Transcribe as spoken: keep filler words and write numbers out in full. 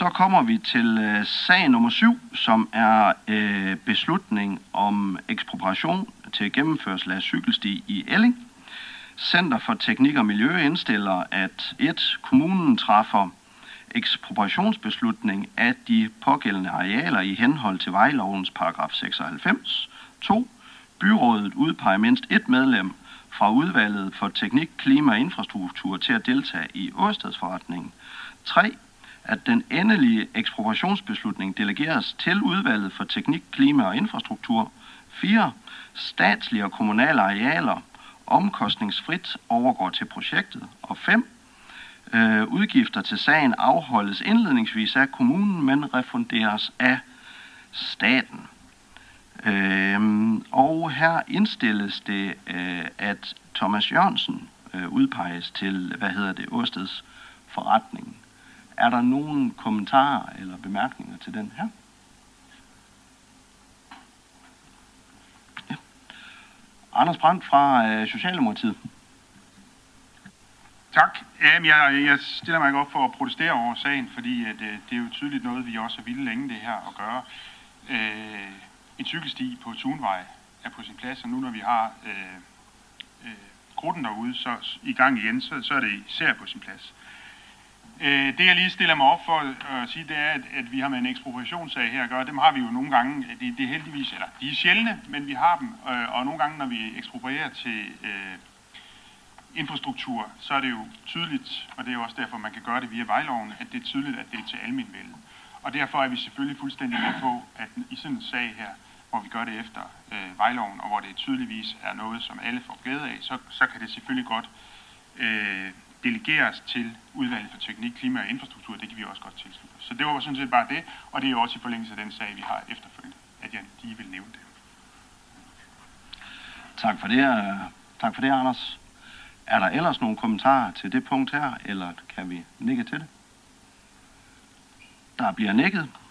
Så kommer vi til øh, sag nummer syv, som er øh, beslutning om ekspropriation til gennemførsel af cykelsti i Elling. Center for Teknik og Miljø indstiller, at et Kommunen træffer ekspropriationsbeslutning af de pågældende arealer i henhold til vejlovens paragraf seksoghalvfems. to. Byrådet udpeger mindst et medlem fra udvalget for teknik, klima og infrastruktur til at deltage i årstedsforretningen. tre. At den endelige ekspropriationsbeslutning delegeres til udvalget for teknik, klima og infrastruktur. fire. Statslige og kommunale arealer omkostningsfrit overgår til projektet. Og fem. Øh, udgifter til sagen afholdes indledningsvis af kommunen, men refunderes af staten. Øhm, og her indstilles det, øh, at Thomas Jørgensen øh, udpeges til, hvad hedder det, Årsteds forretning. Er der nogen kommentarer eller bemærkninger til den her? Ja. Anders Brandt fra øh, Socialdemokratiet. Tak. Jamen, jeg, jeg stiller mig ikke op for at protestere over sagen, fordi at, øh, det er jo tydeligt noget, vi også har ville længe det her at gøre. Øh, en cykelsti på Tunvej er på sin plads, og nu når vi har øh, øh, grunden derude så i gang igen, så, så er det især på sin plads. Øh, det jeg lige stiller mig op for at sige, det er, at, at vi har med en ekspropriationssag her at gøre. Dem har vi jo nogle gange, det, det er heldigvis, eller de er sjældne, men vi har dem, øh, og nogle gange når vi eksproprierer til øh, infrastruktur, så er det jo tydeligt, og det er jo også derfor, man kan gøre det via vejloven, at det er tydeligt, at det er til almenvælde. Og derfor er vi selvfølgelig fuldstændig med på, at i sådan en sag her, hvor vi gør det efter øh, vejloven, og hvor det tydeligvis er noget, som alle får glæde af, så, så kan det selvfølgelig godt øh, delegeres til udvalget for teknik, klima og infrastruktur. Det kan vi også godt tilslutte. Så det var sådan set bare det, og det er jo også i forlængelse af den sag, vi har efterfølgende, at jeg lige vil nævne det. Tak for det, tak for det, Anders. Er der ellers nogle kommentarer til det punkt her, eller kan vi nikke til det? Der bliver nikket.